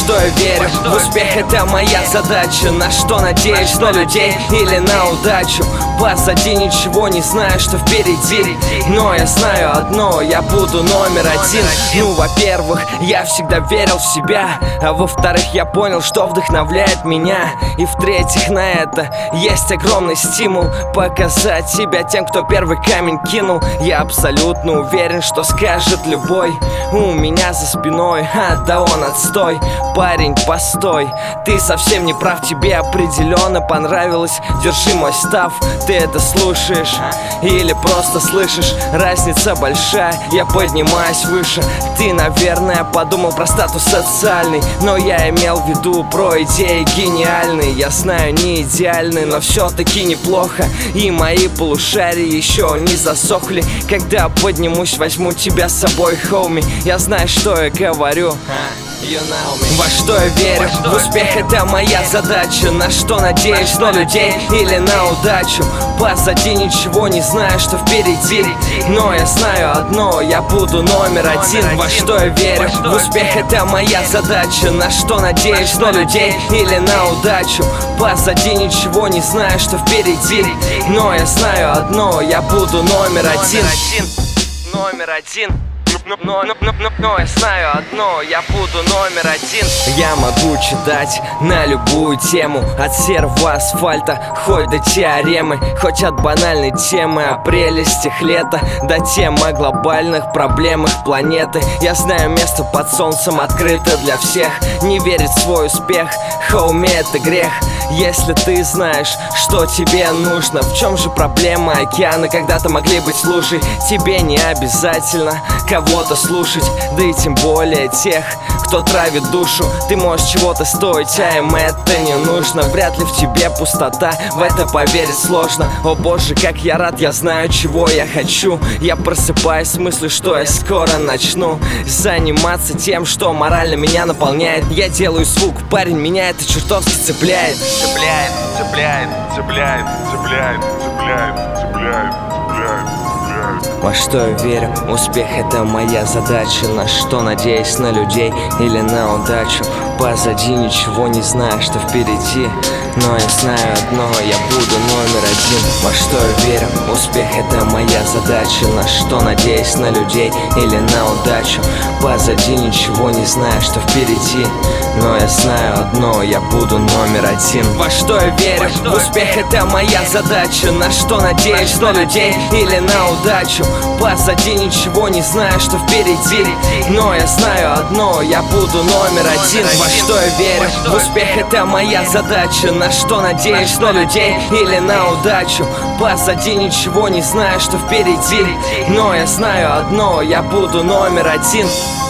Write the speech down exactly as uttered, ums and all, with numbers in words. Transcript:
что я верю, в успех это моя задача. На что надеюсь, на людей или на удачу. Позади ничего не знаю, что впереди, но я знаю одно, я буду номер один. Ну, во-первых, я всегда верил в себя, а во-вторых, я понял, что вдохновляет меня. И в-третьих, на это есть огромный стимул показать себя тем, кто первый камень кинул. Я абсолютно уверен, что скажет любой: у меня за спиной, а да он отстой. Парень, постой, ты совсем не прав, тебе определенно понравилось. Держи мой став, ты это слушаешь или просто слышишь? Разница большая, я поднимаюсь выше. Ты, наверное, подумал про статус социальный, но я имел в виду про идеи гениальные. Я знаю, не идеальный, но все-таки неплохо. И мои полушария еще не засохли. Когда поднимусь, возьму тебя с собой, хоуми. Я знаю, что я говорю. You know me. Во что я верю, в успех это моя задача. На что надеюсь, на людей или на удачу. Позади ничего не знаю, что впереди, но я знаю одно, я буду номер один. Во что я верю, в успех это моя задача. На что надеюсь, на людей или на удачу. Позади ничего не знаю, что впереди, но я знаю одно, я буду номер один. Номер один. Но, но, но, но, но я знаю одно, я буду номер один. Я могу читать на любую тему, от серого асфальта хоть до теоремы, хоть от банальной темы о прелестях лета до тем о глобальных проблемах планеты. Я знаю, место под солнцем открыто для всех. Не верить в свой успех, хоуми, это грех. Если ты знаешь, что тебе нужно, в чем же проблема? Океаны когда-то могли быть лужей. Тебе не обязательно кого-то слушать, да и тем более тех, кто травит душу. Ты можешь чего-то стоить, а им это не нужно. Вряд ли в тебе пустота, в это поверить сложно. О боже, как я рад, я знаю, чего я хочу. Я просыпаюсь с мыслью, что я скоро начну заниматься тем, что морально меня наполняет. Я делаю звук, парень, меня это чертовски цепляет. Цепляет, цепляет, цепляет, цепляет, цепляет, цепляет, цепляет. Во что я верю, успех это моя задача. На что надеюсь, на людей или на удачу. Позади ничего не знаю, что впереди, но я знаю одно, я буду номер один. Во что я верю, успех это моя задача. На что надеюсь, на людей или на удачу. Позади ничего не знаю, что впереди, но я знаю одно, я буду номер один. Во что я верю, успех это моя задача. На что надеюсь, на людей или на удачу. Позади ничего не знаю, что впереди, но я знаю одно, я буду номер один. Во что я верю, успех это моя задача. На что надеюсь, на людей или на удачу. Позади ничего не знаю, что впереди, но я знаю одно, я буду номер один.